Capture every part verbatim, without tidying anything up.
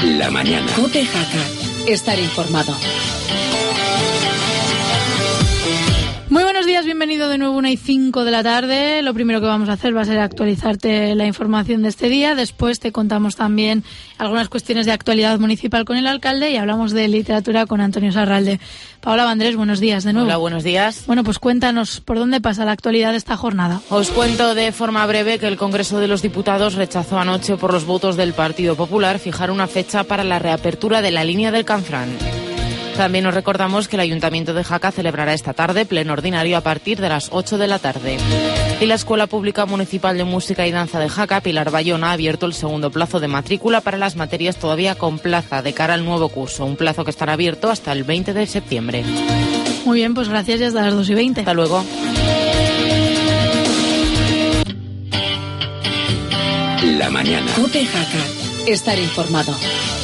La mañana. COPE Jaca. Estar informado. Muy buenos días, bienvenido de nuevo a una y cinco de la tarde. Lo primero que vamos a hacer va a ser actualizarte la información de este día. Después te contamos también algunas cuestiones de actualidad municipal con el alcalde y hablamos de literatura con Antonio Sarralde. Paola Vandrés, buenos días de nuevo. Hola, buenos días. Bueno, pues cuéntanos por dónde pasa la actualidad de esta jornada. Os cuento de forma breve que el Congreso de los Diputados rechazó anoche por los votos del Partido Popular fijar una fecha para la reapertura de la línea del Canfrán. También os recordamos que el Ayuntamiento de Jaca celebrará esta tarde pleno ordinario a partir de las ocho de la tarde. Y la Escuela Pública Municipal de Música y Danza de Jaca, Pilar Bayona, ha abierto el segundo plazo de matrícula para las materias todavía con plaza de cara al nuevo curso, un plazo que estará abierto hasta el veinte de septiembre. Muy bien, pues gracias y hasta las dos y veinte. Hasta luego. La mañana. COPE Jaca. Estar informado.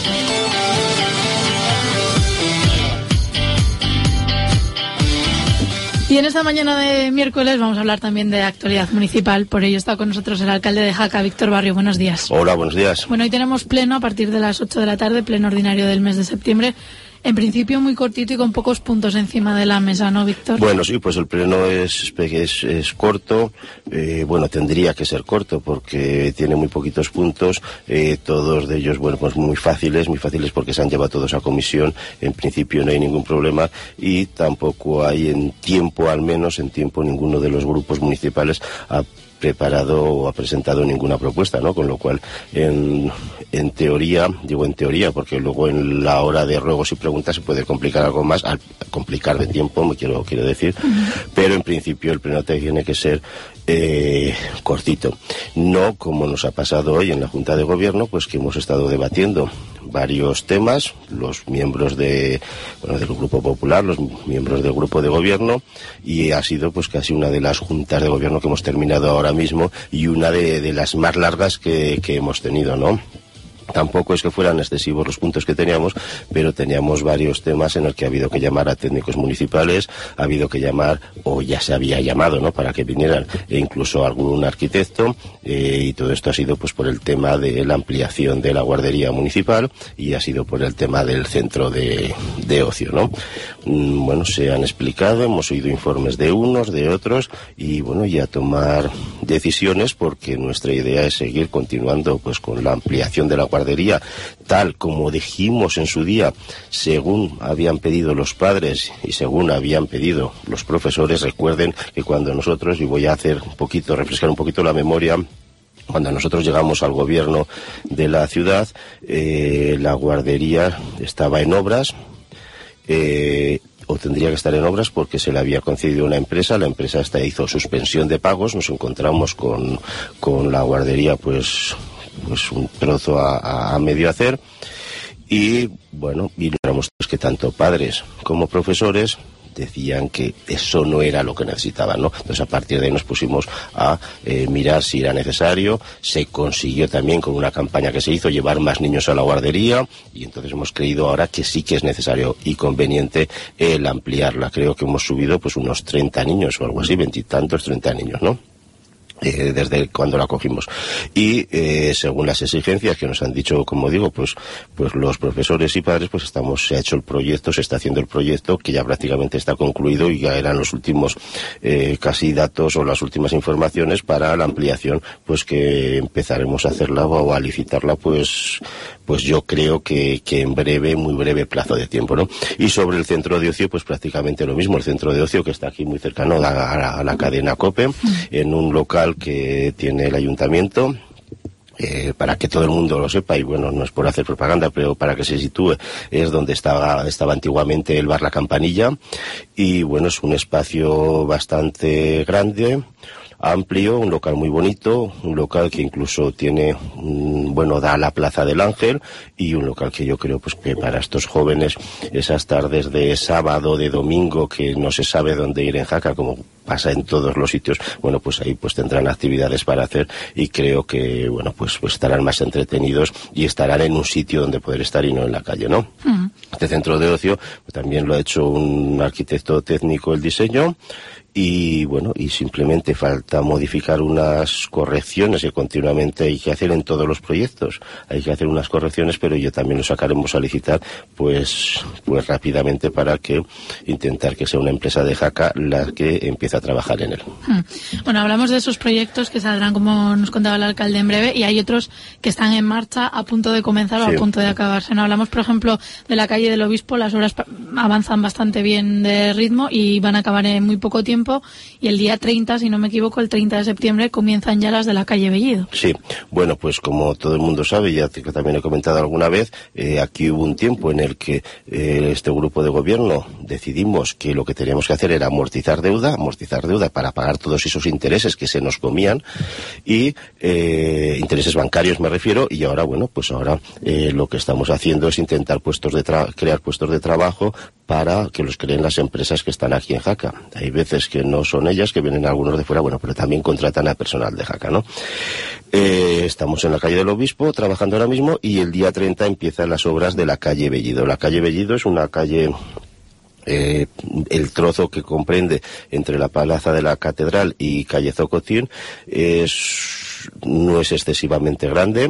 Y en esta mañana de miércoles vamos a hablar también de actualidad municipal. Por ello está con nosotros el alcalde de Jaca, Víctor Barrio. Buenos días. Hola, buenos días. Bueno, hoy tenemos pleno a partir de las ocho de la tarde, pleno ordinario del mes de septiembre. En principio muy cortito y con pocos puntos encima de la mesa, ¿no, Víctor? Bueno, sí, pues el pleno es, es, es corto. Eh, bueno, tendría que ser corto porque tiene muy poquitos puntos. Eh, todos de ellos, bueno, pues muy fáciles, muy fáciles porque se han llevado todos a comisión. En principio no hay ningún problema y tampoco hay en tiempo, al menos en tiempo, ninguno de los grupos municipales ha preparado o ha presentado ninguna propuesta, ¿no? Con lo cual, en, en teoría, digo en teoría, porque luego en la hora de ruegos y preguntas se puede complicar algo más, al complicar de tiempo, me quiero, quiero decir, uh-huh. Pero en principio el pleno tiene que ser eh, cortito. No como nos ha pasado hoy en la Junta de Gobierno, pues que hemos estado debatiendo varios temas, los miembros de, bueno, del Grupo Popular, los miembros del Grupo de Gobierno, y ha sido pues casi una de las juntas de gobierno que hemos terminado ahora mismo y una de, de las más largas que, que hemos tenido, ¿no? Tampoco es que fueran excesivos los puntos que teníamos, pero teníamos varios temas en los que ha habido que llamar a técnicos municipales, ha habido que llamar, o ya se había llamado, ¿no?, para que vinieran, e incluso algún arquitecto, eh, y todo esto ha sido pues por el tema de la ampliación de la guardería municipal y ha sido por el tema del centro de, de ocio, ¿no? Mm, bueno, se han explicado, hemos oído informes de unos, de otros, y bueno, ya tomar decisiones porque nuestra idea es seguir continuando pues con la ampliación de la guardería guardería, tal como dijimos en su día, según habían pedido los padres y según habían pedido los profesores. Recuerden que cuando nosotros, y voy a hacer un poquito, refrescar un poquito la memoria, cuando nosotros llegamos al gobierno de la ciudad, eh, la guardería estaba en obras, eh, o tendría que estar en obras porque se le había concedido una empresa, la empresa esta hizo suspensión de pagos, nos encontramos con, con la guardería pues pues un trozo a, a medio hacer y bueno, y éramos pues que tanto padres como profesores decían que eso no era lo que necesitaban, ¿no? Entonces a partir de ahí nos pusimos a eh, mirar si era necesario. Se consiguió también con una campaña que se hizo llevar más niños a la guardería y entonces hemos creído ahora que sí que es necesario y conveniente el ampliarla. Creo que hemos subido pues unos treinta niños o algo así, veintitantos, treinta niños, ¿no? Eh, desde cuando la cogimos y eh, según las exigencias que nos han dicho, como digo, pues pues los profesores y padres, pues estamos, se ha hecho el proyecto, se está haciendo el proyecto que ya prácticamente está concluido y ya eran los últimos eh, casi datos o las últimas informaciones para la ampliación, pues que empezaremos a hacerla o a licitarla pues pues yo creo que, que en breve, muy breve plazo de tiempo, ¿no? Y sobre el centro de ocio, pues prácticamente lo mismo, el centro de ocio que está aquí muy cercano a la, a la, a la cadena COPE, en un local que tiene el ayuntamiento. Eh, para que todo el mundo lo sepa, y bueno, no es por hacer propaganda, pero para que se sitúe, es donde estaba, estaba antiguamente el bar La Campanilla, y bueno, es un espacio bastante grande, amplio, un local muy bonito, un local que incluso tiene, mm, bueno, da a la Plaza del Ángel, y un local que yo creo pues que para estos jóvenes, esas tardes de sábado, de domingo, que no se sabe dónde ir en Jaca, como pasa en todos los sitios, bueno, pues ahí pues tendrán actividades para hacer y creo que, bueno, pues, pues estarán más entretenidos y estarán en un sitio donde poder estar y no en la calle, ¿no? Mm. Este centro de ocio pues, también lo ha hecho un arquitecto técnico el diseño y bueno, y simplemente falta modificar unas correcciones que continuamente hay que hacer en todos los proyectos. Hay que hacer unas correcciones, pero yo también lo sacaremos a licitar pues pues rápidamente para que intentar que sea una empresa de Jaca la que empiece a trabajar en él. Bueno, hablamos de esos proyectos que saldrán, como nos contaba el alcalde, en breve, y hay otros que están en marcha, a punto de comenzar o sí. a punto de acabarse. No hablamos, por ejemplo, de la calle del Obispo. Las obras avanzan bastante bien de ritmo y van a acabar en muy poco tiempo. Y el día treinta, si no me equivoco, el treinta de septiembre, comienzan ya las de la calle Bellido. Sí, bueno, pues como todo el mundo sabe, ya que también he comentado alguna vez, eh, aquí hubo un tiempo en el que eh, este grupo de gobierno decidimos que lo que teníamos que hacer era amortizar deuda, amortizar deuda para pagar todos esos intereses que se nos comían, y eh, intereses bancarios me refiero, y ahora, bueno, pues ahora eh, lo que estamos haciendo es intentar puestos de tra- crear puestos de trabajo para que los creen las empresas que están aquí en Jaca. Hay veces que no son ellas, que vienen algunos de fuera, bueno, pero también contratan a personal de Jaca, ¿no? Eh, estamos en la calle del Obispo trabajando ahora mismo, y el día treinta empiezan las obras de la calle Bellido. La calle Bellido es una calle... Eh, el trozo que comprende entre la Plaza de la Catedral y calle Zocotín es, no es excesivamente grande.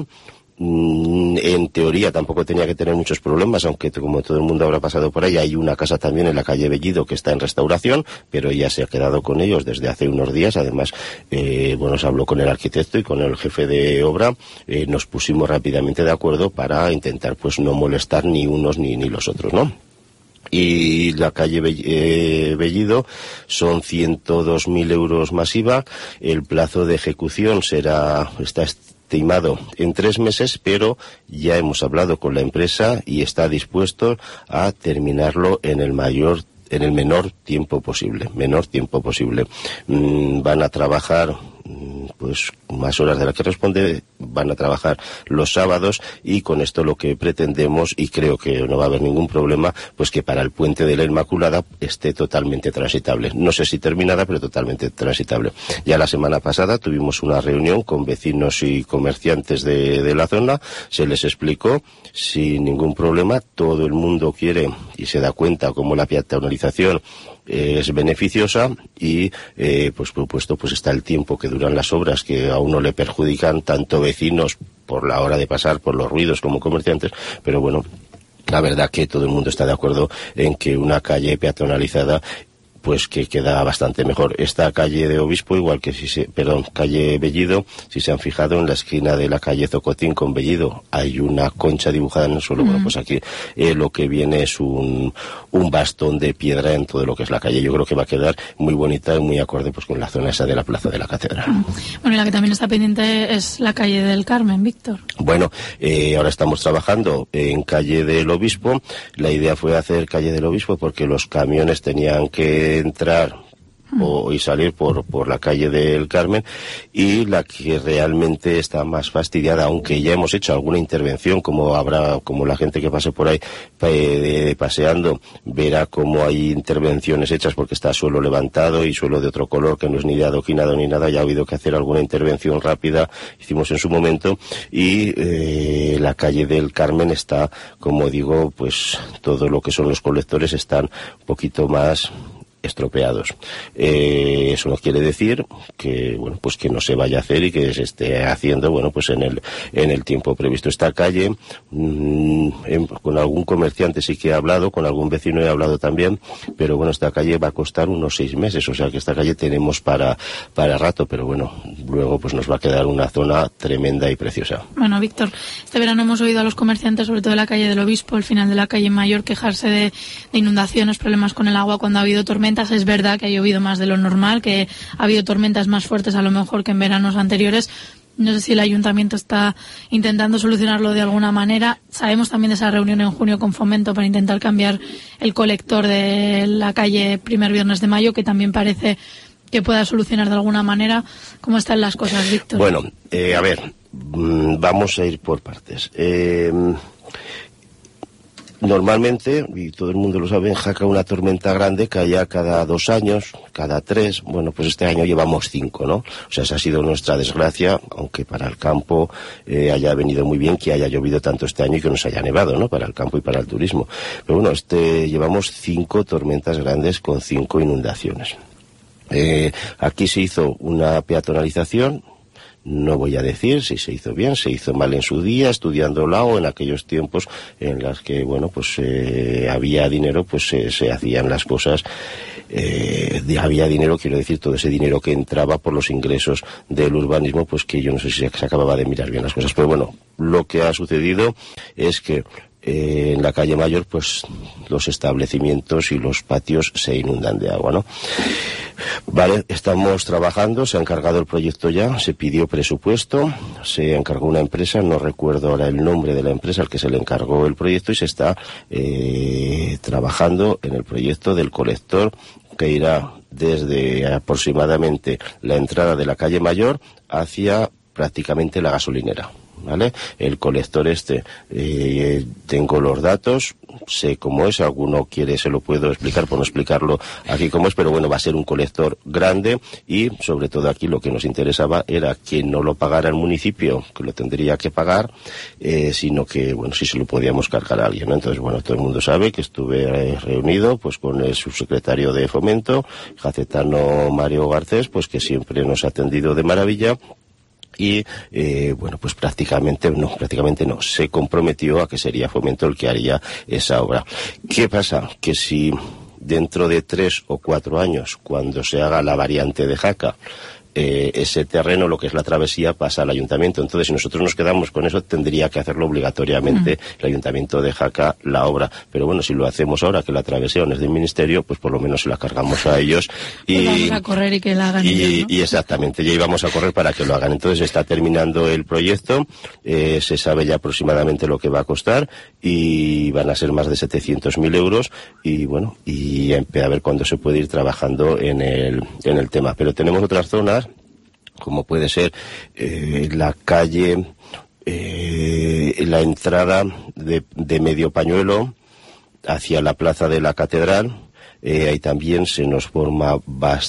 En teoría tampoco tenía que tener muchos problemas, aunque como todo el mundo habrá pasado por ahí, hay una casa también en la calle Bellido que está en restauración, pero ya se ha quedado con ellos desde hace unos días. Además, eh, bueno, se habló con el arquitecto y con el jefe de obra, eh, nos pusimos rápidamente de acuerdo para intentar pues no molestar ni unos ni, ni los otros, ¿no? Y la calle Bellido son ciento dos mil euros masiva. El plazo de ejecución será, está estimado en tres meses, pero ya hemos hablado con la empresa y está dispuesto a terminarlo en el mayor en el menor tiempo posible, menor tiempo posible. Mm, van a trabajar pues más horas de las que responde, van a trabajar los sábados, y con esto lo que pretendemos, y creo que no va a haber ningún problema, pues que para el puente de la Inmaculada esté totalmente transitable. No sé si terminada, pero totalmente transitable. Ya la semana pasada tuvimos una reunión con vecinos y comerciantes de, de la zona, se les explicó sin ningún problema, todo el mundo quiere y se da cuenta cómo la peatonalización es beneficiosa, y eh, pues propuesto pues está el tiempo que duran las obras, que a uno le perjudican tanto vecinos por la hora de pasar, por los ruidos, como comerciantes, pero bueno, la verdad que todo el mundo está de acuerdo en que una calle peatonalizada pues que queda bastante mejor. Esta calle de Obispo, igual que si se, perdón, calle Bellido, si se han fijado en la esquina de la calle Zocotín con Bellido hay una concha dibujada en el suelo. Mm. Bueno, pues aquí eh, lo que viene es un, un bastón de piedra en todo lo que es la calle. Yo creo que va a quedar muy bonita y muy acorde pues con la zona esa de la Plaza de la Catedral. Mm. Bueno, y la que también está pendiente es la calle del Carmen, Víctor. Bueno, eh, ahora estamos trabajando en calle del Obispo. La idea fue hacer calle del Obispo porque los camiones tenían que entrar o, y salir por, por la calle del Carmen, y la que realmente está más fastidiada, aunque ya hemos hecho alguna intervención, como habrá, como la gente que pase por ahí eh, paseando verá como hay intervenciones hechas, porque está suelo levantado y suelo de otro color que no es ni de adoquinado ni nada, ya ha habido que hacer alguna intervención rápida, hicimos en su momento, y eh, la calle del Carmen está, como digo, pues todo lo que son los colectores están un poquito más estropeados. Eh, eso no quiere decir que bueno pues que no se vaya a hacer y que se esté haciendo bueno pues en el en el tiempo previsto. Esta calle mmm, en, con algún comerciante sí que he hablado, con algún vecino he hablado también, pero bueno, esta calle va a costar unos seis meses, o sea que esta calle tenemos para para rato, pero bueno, luego pues nos va a quedar una zona tremenda y preciosa. Bueno, Víctor, este verano hemos oído a los comerciantes, sobre todo de la calle del Obispo, el final de la calle Mayor, quejarse de, de inundaciones, problemas con el agua cuando ha habido tormentas. Es verdad que ha llovido más de lo normal, que ha habido tormentas más fuertes a lo mejor que en veranos anteriores. No sé si el ayuntamiento está intentando solucionarlo de alguna manera. Sabemos también de esa reunión en junio con Fomento para intentar cambiar el colector de la calle Primer Viernes de Mayo, que también parece que pueda solucionar de alguna manera. ¿Cómo están las cosas, Víctor? Bueno, eh, a ver, vamos a ir por partes. Eh... Normalmente, y todo el mundo lo sabe, en Jaca una tormenta grande caía cada dos años, cada tres. Bueno, pues este año llevamos cinco, ¿no? O sea, esa ha sido nuestra desgracia, aunque para el campo eh, haya venido muy bien que haya llovido tanto este año y que nos haya nevado, ¿no? Para el campo y para el turismo. Pero bueno, este llevamos cinco tormentas grandes con cinco inundaciones. Eh, aquí se hizo una peatonalización. No voy a decir si se hizo bien, se hizo mal en su día, estudiándola, o en aquellos tiempos en las que, bueno, pues eh, había dinero, pues eh, se hacían las cosas, eh, de, había dinero, quiero decir, todo ese dinero que entraba por los ingresos del urbanismo, pues que yo no sé si se acababa de mirar bien las cosas. Pero bueno, lo que ha sucedido es que Eh, en la calle Mayor, pues los establecimientos y los patios se inundan de agua, ¿no? Vale, estamos trabajando, se ha encargado el proyecto ya, se pidió presupuesto, se encargó una empresa, no recuerdo ahora el nombre de la empresa al que se le encargó el proyecto, y se está eh, trabajando en el proyecto del colector que irá desde aproximadamente la entrada de la calle Mayor hacia prácticamente la gasolinera. ¿Vale? El colector este, eh, tengo los datos, sé cómo es, alguno quiere, se lo puedo explicar por no explicarlo aquí cómo es, pero bueno, va a ser un colector grande, y sobre todo aquí lo que nos interesaba era que no lo pagara el municipio, que lo tendría que pagar, eh, sino que, bueno, si se lo podíamos cargar a alguien, ¿no? Entonces, bueno, todo el mundo sabe que estuve eh, reunido pues con el subsecretario de Fomento, jacetano Mario Garcés, pues que siempre nos ha atendido de maravilla. Y, eh, bueno, pues prácticamente, no, prácticamente no, se comprometió a que sería Fomento el que haría esa obra. ¿Qué pasa? Que si dentro de tres o cuatro años, cuando se haga la variante de Jaca, eh, ese terreno, lo que es la travesía, pasa al ayuntamiento. Entonces, si nosotros nos quedamos con eso, tendría que hacerlo obligatoriamente mm. el ayuntamiento de Jaca la obra. Pero bueno, si lo hacemos ahora, que la travesía no es del ministerio, pues por lo menos se la cargamos a ellos. Y pues vamos a correr y que la hagan y, ellos, ¿no? Y exactamente, ya íbamos a correr para que lo hagan. Entonces está terminando el proyecto, eh, se sabe ya aproximadamente lo que va a costar, y van a ser más de setecientos mil euros, y bueno, y a ver cuándo se puede ir trabajando en el, en el tema. Pero tenemos otras zonas, como puede ser eh, la calle, eh, la entrada de, de Medio Pañuelo hacia la plaza de la Catedral. Eh, ahí también se nos forma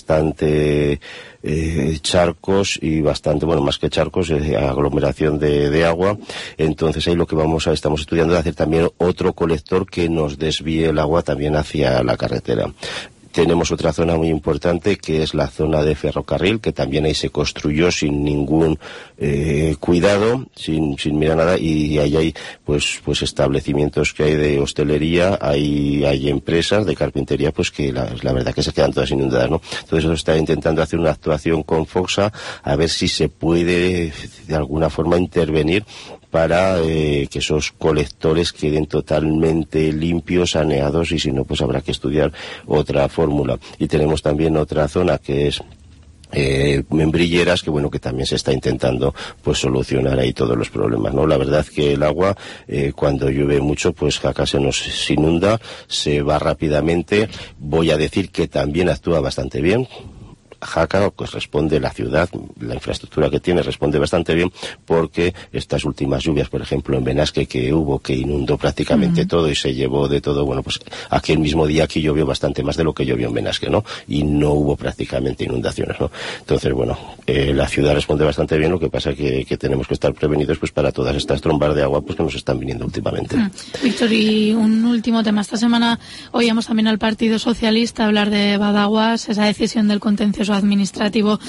bastante eh, charcos y bastante, bueno, más que charcos, eh, aglomeración de, de agua. Entonces ahí lo que vamos a, estamos estudiando es hacer también otro colector que nos desvíe el agua también hacia la carretera. Tenemos otra zona muy importante, que es la zona de ferrocarril, que también ahí se construyó sin ningún eh, cuidado, sin, sin mirar nada, y ahí hay pues pues establecimientos que hay de hostelería, hay hay empresas de carpintería, pues que la, la verdad que se quedan todas inundadas, ¿no? Entonces eso está intentando hacer una actuación con Foxa, a ver si se puede de alguna forma intervenir para eh, que esos colectores queden totalmente limpios, saneados, y si no, pues habrá que estudiar otra fórmula. Y tenemos también otra zona que es eh, membrilleras, que bueno, que también se está intentando pues solucionar ahí todos los problemas, ¿no? La verdad que el agua, eh, cuando llueve mucho, pues acá se nos inunda, se va rápidamente. Voy a decir que también actúa bastante bien. Jaca, pues responde, la ciudad, la infraestructura que tiene responde bastante bien, porque estas últimas lluvias, por ejemplo en Benasque, que hubo, que inundó prácticamente uh-huh. todo y se llevó de todo, bueno, pues aquel mismo día aquí llovió bastante más de lo que llovió en Benasque, ¿no? Y no hubo prácticamente inundaciones, ¿no? Entonces, bueno, eh, la ciudad responde bastante bien, lo que pasa que, que tenemos que estar prevenidos pues para todas estas trombas de agua pues que nos están viniendo últimamente. Uh-huh. Víctor, y un último tema. Esta semana oíamos también al Partido Socialista hablar de Badaguas, esa decisión del contencioso administrativo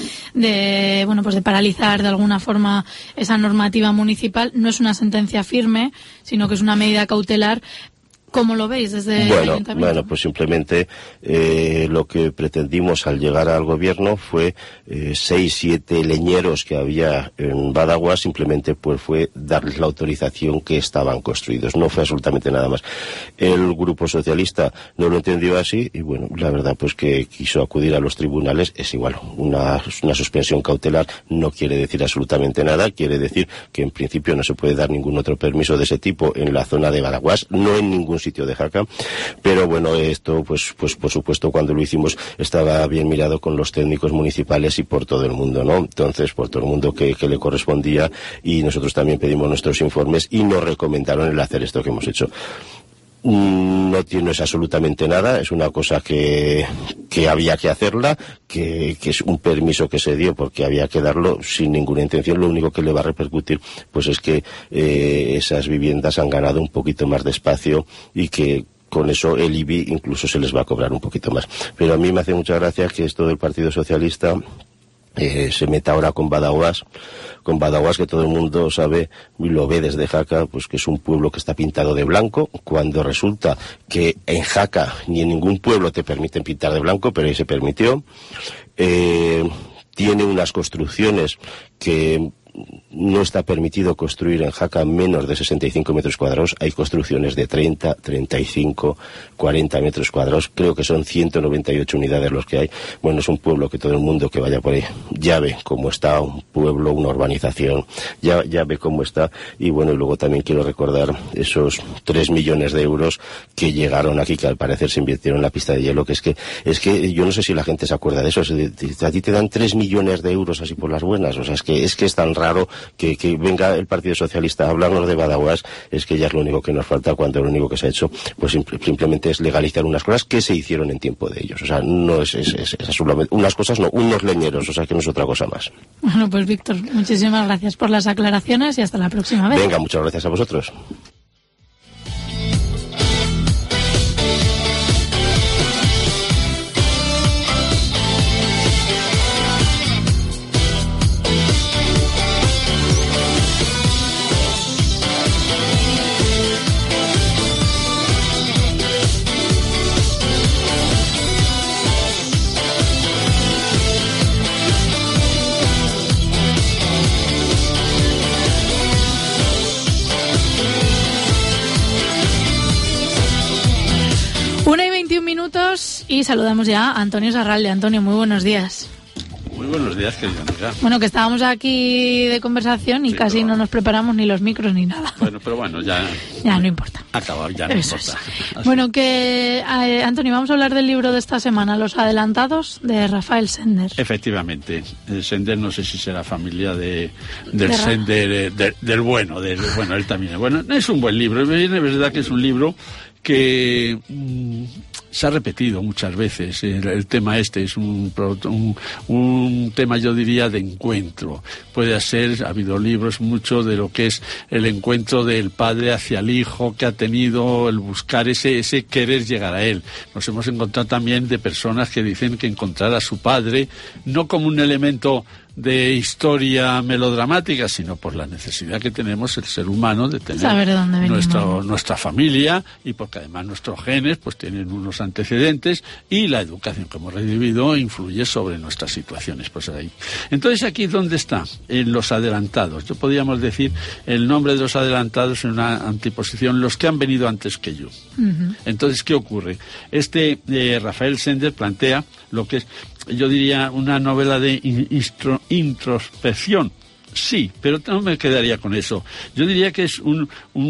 de, bueno, pues de paralizar de alguna forma esa normativa municipal. No es una sentencia firme, sino que es una medida cautelar. ¿Cómo lo veis desde bueno, el ayuntamiento? Bueno, pues simplemente eh, lo que pretendimos al llegar al gobierno fue eh, seis, siete leñeros que había en Badaguas, simplemente pues fue darles la autorización que estaban construidos. No fue absolutamente nada más. El Grupo Socialista no lo entendió así y bueno, la verdad pues que quiso acudir a los tribunales. Es igual, una, una suspensión cautelar no quiere decir absolutamente nada, quiere decir que en principio no se puede dar ningún otro permiso de ese tipo en la zona de Badaguas, no en ningún sitio de Jaca, pero bueno, esto pues pues por supuesto cuando lo hicimos estaba bien mirado con los técnicos municipales y por todo el mundo, ¿no? Entonces por todo el mundo que, que le correspondía, y nosotros también pedimos nuestros informes y nos recomendaron el hacer esto que hemos hecho. No tienes absolutamente nada, es una cosa que, que había que hacerla, que, que es un permiso que se dio porque había que darlo sin ninguna intención. Lo único que le va a repercutir pues es que eh, esas viviendas han ganado un poquito más de espacio y que con eso el I B I incluso se les va a cobrar un poquito más. Pero a mí me hace mucha gracia que esto del Partido Socialista eh, se meta ahora con Badajoz, con Badajoz, que todo el mundo sabe y lo ve desde Jaca, pues que es un pueblo que está pintado de blanco, cuando resulta que en Jaca ni en ningún pueblo te permiten pintar de blanco, pero ahí se permitió. Eh, tiene unas construcciones que no está permitido construir en Jaca menos de sesenta y cinco metros cuadrados. Hay construcciones de treinta, treinta y cinco, cuarenta metros cuadrados. Creo que son ciento noventa y ocho unidades los que hay. Bueno, es un pueblo que todo el mundo que vaya por ahí ya ve cómo está, un pueblo, una urbanización, ya, ya ve cómo está. Y bueno, y luego también quiero recordar esos tres millones de euros que llegaron aquí, que al parecer se invirtieron en la pista de hielo, que es que, es que yo no sé si la gente se acuerda de eso. A ti te dan tres millones de euros así por las buenas. O sea, es que es que es tan raro que, que venga el Partido Socialista a hablarnos de Badajoz. Es que ya es lo único que nos falta, cuando lo único que se ha hecho pues simplemente es legalizar unas cosas que se hicieron en tiempo de ellos. O sea, no es, es, es, es solamente unas cosas, no, unos leñeros, o sea que no es otra cosa más. Bueno, pues Víctor, muchísimas gracias por las aclaraciones y hasta la próxima vez. Venga, muchas gracias a vosotros. Y saludamos ya a Antonio Sarralde. Antonio, muy buenos días. Muy buenos días, querida amiga. Bueno, que estábamos aquí de conversación y sí, casi no nos preparamos ni los micros ni nada. Bueno, pero bueno, ya... Ya no importa. Acabado, ya no Eso importa. Es. Bueno, que eh, Antonio, vamos a hablar del libro de esta semana, Los Adelantados, de Rafael Sender. Efectivamente. El Sender, no sé si será familia de, del de Sender, eh, de, del bueno, del, bueno, él también. Bueno, es un buen libro, es verdad que es un libro que mmm, se ha repetido muchas veces. El, el tema este es un, un, un tema, yo diría, de encuentro. Puede ser, ha habido libros mucho de lo que es el encuentro del padre hacia el hijo, que ha tenido el buscar ese, ese querer llegar a él. Nos hemos encontrado también de personas que dicen que encontrar a su padre no como un elemento de historia melodramática, sino por la necesidad que tenemos el ser humano de tener saber de dónde venimos, nuestro, nuestra familia, y porque además nuestros genes pues tienen unos antecedentes y la educación que hemos recibido influye sobre nuestras situaciones. Pues ahí. Entonces, aquí ¿dónde está? En Los Adelantados. Yo podríamos decir el nombre de Los Adelantados en una anteposición, los que han venido antes que yo. Uh-huh. Entonces, ¿qué ocurre? Este eh, Rafael Sender plantea lo que es, yo diría, una novela de instro, introspección. Sí, pero no me quedaría con eso. Yo diría que es un,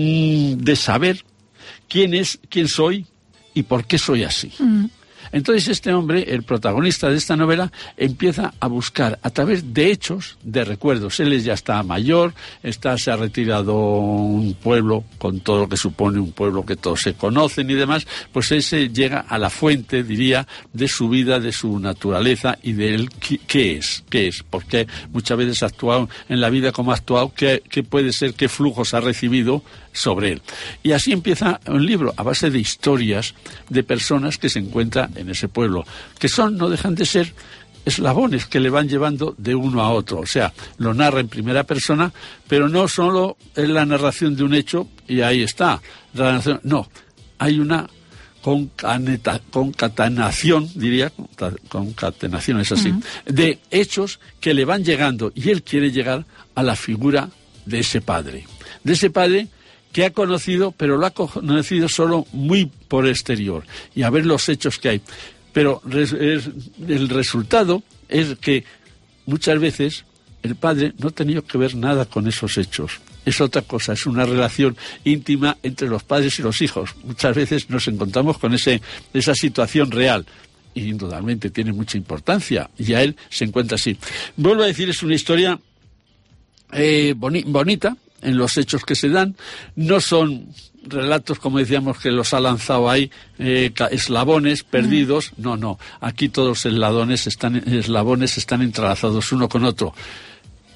un de saber quién es, quién soy y por qué soy así. Mm. Entonces este hombre, el protagonista de esta novela, empieza a buscar a través de hechos, de recuerdos. Él ya está mayor, está, se ha retirado un pueblo con todo lo que supone un pueblo que todos se conocen y demás, pues ese llega a la fuente, diría, de su vida, de su naturaleza y de él qué es, qué es, porque muchas veces ha actuado en la vida como ha actuado, qué, qué puede ser, qué flujos ha recibido sobre él. Y así empieza un libro a base de historias de personas que se encuentran en ese pueblo, que son, no dejan de ser eslabones que le van llevando de uno a otro. O sea, lo narra en primera persona, pero no solo es la narración de un hecho y ahí está. La narración, no, hay una concaneta, concatenación, diría, concatenación es así, uh-huh. de hechos que le van llegando, y él quiere llegar a la figura de ese padre. De ese padre que ha conocido, pero lo ha conocido solo muy por exterior, y a ver los hechos que hay. Pero res, es, el resultado es que muchas veces el padre no ha tenido que ver nada con esos hechos. Es otra cosa, es una relación íntima entre los padres y los hijos. Muchas veces nos encontramos con ese, esa situación real. Y indudablemente tiene mucha importancia, y a él se encuentra así. Vuelvo a decir, es una historia eh, boni- bonita, en los hechos que se dan. No son relatos, como decíamos, que los ha lanzado ahí, eh, eslabones perdidos. No, no. Aquí todos los eslabones están, eslabones están entrelazados uno con otro.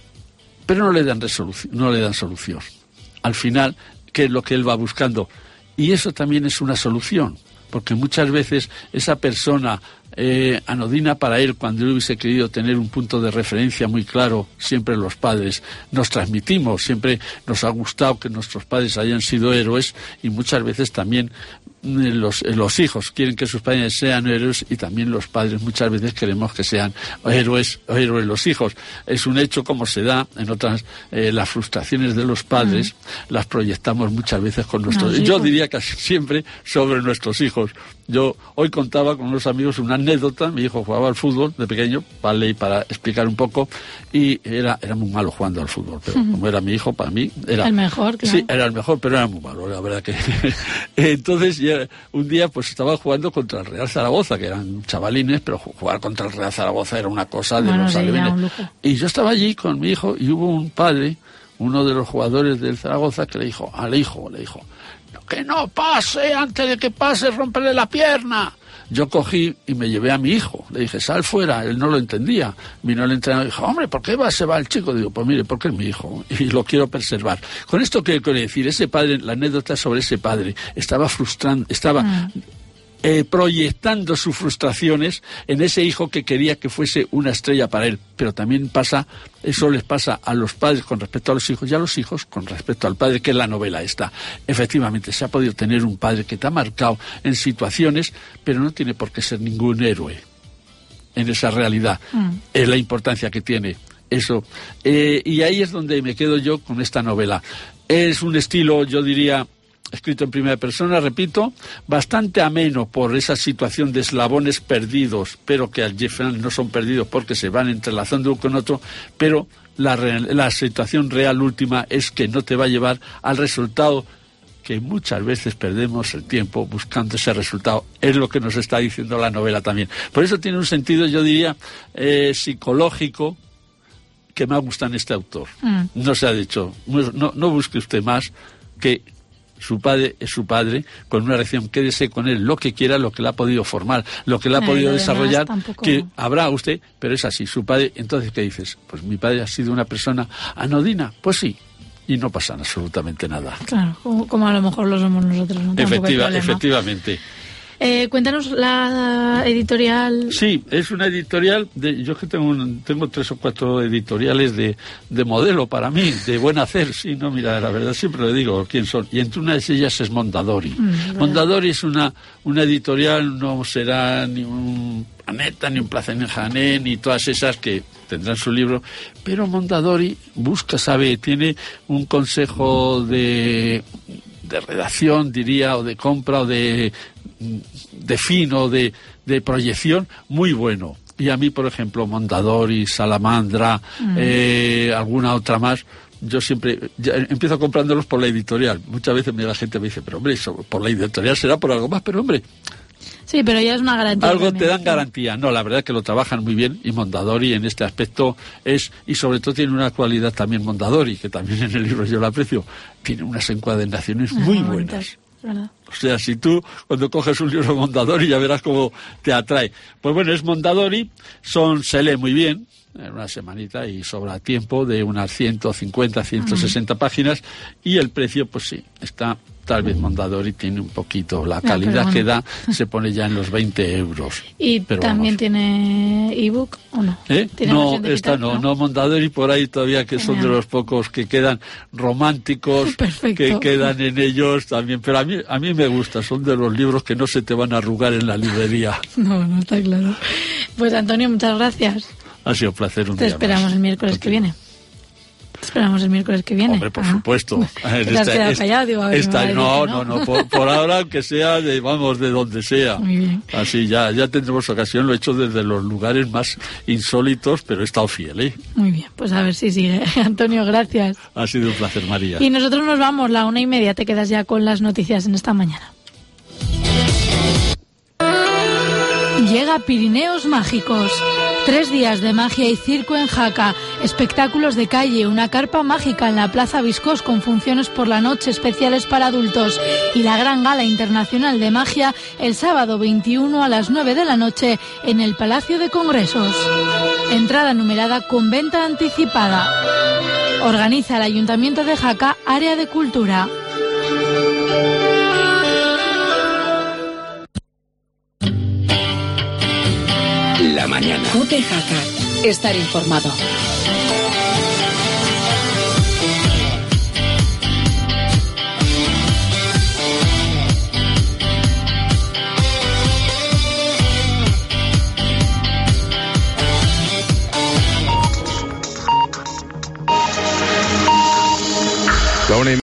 Pero no le dan resolución, no le dan solución. Al final, ¿qué es lo que él va buscando? Y eso también es una solución, porque muchas veces esa persona eh, anodina para él, cuando él hubiese querido tener un punto de referencia muy claro, siempre los padres nos transmitimos, siempre nos ha gustado que nuestros padres hayan sido héroes, y muchas veces también Los, los hijos quieren que sus padres sean héroes, y también los padres muchas veces queremos que sean héroes, héroes los hijos. Es un hecho como se da en otras, eh, las frustraciones de los padres mm. las proyectamos muchas veces con nuestros hijos. Yo diría casi siempre sobre nuestros hijos. Yo hoy contaba con unos amigos una anécdota. Mi hijo jugaba al fútbol de pequeño, vale, para explicar un poco, y era, era muy malo jugando al fútbol, pero mm. como era mi hijo, para mí era el mejor, claro. Sí, era el mejor, pero era muy malo, la verdad que entonces ya un día pues estaba jugando contra el Real Zaragoza, que eran chavalines, pero jugar contra el Real Zaragoza era una cosa de bueno, los sí, alevines. Y yo estaba allí con mi hijo, y hubo un padre, uno de los jugadores del Zaragoza, que le dijo al hijo, le dijo, que no pase, antes de que pase, romperle la pierna. Yo cogí y me llevé a mi hijo, le dije, sal fuera, él no lo entendía. Vino el entrenador y dijo, hombre, ¿por qué va, se va el chico? Digo, pues mire, porque es mi hijo y lo quiero preservar. Con esto quiero decir, ese padre, la anécdota sobre ese padre, estaba frustrando, estaba mm. eh, proyectando sus frustraciones en ese hijo que quería que fuese una estrella para él. Pero también pasa, eso les pasa a los padres con respecto a los hijos, y a los hijos con respecto al padre, que es la novela esta. Efectivamente, se ha podido tener un padre que te ha marcado en situaciones, pero no tiene por qué ser ningún héroe en esa realidad. Mm. Es la importancia que tiene eso. Eh, y ahí es donde me quedo yo con esta novela. Es un estilo, yo diría, escrito en primera persona, repito, bastante ameno por esa situación de eslabones perdidos, pero que al final no son perdidos porque se van entrelazando uno con otro, pero la, la situación real última es que no te va a llevar al resultado que muchas veces perdemos el tiempo buscando ese resultado. Es lo que nos está diciendo la novela también. Por eso tiene un sentido, yo diría, eh, psicológico, que me gusta en este autor. Mm. No se ha dicho, no, no busque usted más que su padre es su padre, con una relación, quédese con él lo que quiera, lo que le ha podido formar, lo que le ha Ay, podido desarrollar, tampoco... que habrá usted, pero es así, su padre. Entonces, ¿qué dices? Pues mi padre ha sido una persona anodina, pues sí, y no pasa absolutamente nada. Claro, como, como a lo mejor lo somos nosotros, ¿no? Efectiva, efectivamente. Eh, cuéntanos la editorial. Sí, es una editorial, de, yo que tengo un, tengo tres o cuatro editoriales de, de modelo para mí, de buen hacer. Sí, no, mira, la verdad siempre le digo quién son. Y entre una de ellas es Mondadori. Mm, Mondadori es una, una editorial, no será ni un Planeta, ni un Plaza ni Jané, ni todas esas que tendrán su libro, pero Mondadori busca, sabe, tiene un consejo de, de redacción, diría, o de compra, o de de fino, de, de proyección muy bueno. Y a mí, por ejemplo, Mondadori, Salamandra, mm. eh, alguna otra más, yo siempre ya empiezo comprándolos por la editorial. Muchas veces la gente me dice, pero hombre, eso, por la editorial será por algo más, pero hombre... Sí, pero ya es una garantía. Algo te dan garantía. No, la verdad es que lo trabajan muy bien, y Mondadori en este aspecto es, y sobre todo tiene una cualidad también Mondadori, que también en el libro yo la aprecio, tiene unas encuadernaciones ah, muy buenas. Bonitas. ¿Verdad? O sea, si tú cuando coges un libro de Mondadori ya verás cómo te atrae. Pues bueno, es Mondadori, son, se lee muy bien, en una semanita y sobra tiempo, de unas ciento cincuenta, ciento sesenta uh-huh. páginas, y el precio, pues sí, está, tal vez Mondadori tiene un poquito, la calidad no, bueno. que da se pone ya en los veinte euros. ¿Y pero también vamos. tiene ebook o no? ¿Eh? No, esta no, no, no, Mondadori por ahí todavía, que Genial. Son de los pocos que quedan románticos, Perfecto. que quedan en ellos también, pero a mí, a mí me gusta, son de los libros que no se te van a arrugar en la librería. No, no está claro. Pues Antonio, muchas gracias. Ha sido un placer un Te día esperamos más. el miércoles Contigo. que viene. Te esperamos el miércoles que viene. Hombre, por Ajá. supuesto. Te has quedado esta, callado, digo, a ver, esta, me no, dice, no, no, no, por, por ahora que sea de, vamos, de donde sea. Muy bien. Así ya, ya tendremos ocasión, lo he hecho desde los lugares más insólitos, pero he estado fiel, ¿eh? Muy bien, pues a ver si sigue. Antonio, gracias. Ha sido un placer, María. Y nosotros nos vamos, la una y media, te quedas ya con las noticias en esta mañana. Llega Pirineos Mágicos. Tres días de magia y circo en Jaca, espectáculos de calle, una carpa mágica en la Plaza Viscós con funciones por la noche especiales para adultos y la gran gala internacional de magia el sábado veintiuno a las nueve de la noche en el Palacio de Congresos. Entrada numerada con venta anticipada. Organiza el Ayuntamiento de Jaca, Área de Cultura. mañana. Cope Jaca. Estar informado. La una y